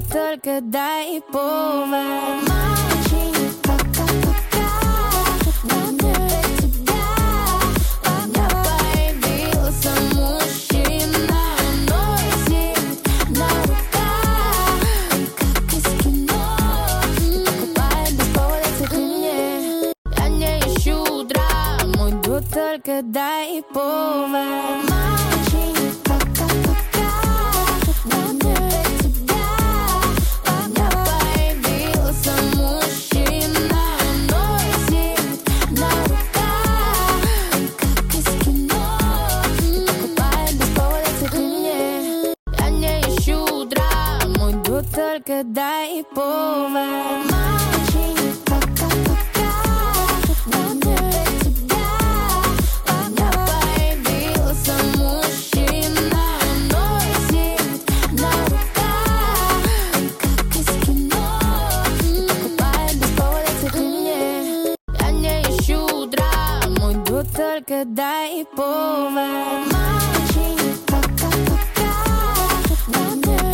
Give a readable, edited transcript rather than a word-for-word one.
только дай повод. Мальчик, пока, но не для тебя. У меня появился мужчина, носит на руках, как из кино. Покупает без повода цветы мне. Я не ищу драму, иду только дай повод. Мальчик, пока, но не для тебя. У меня появился мужчина, носит на руках, как из кино. Покупает без повода цветы мне. Я не ищу драму, иду только дай повод. Мальчик, пока, но не для тебя. У меня появился мужчина, носит на руках, как из кино. Покупает без повода цветы мне. Я не ищу драму, иду только дай повод.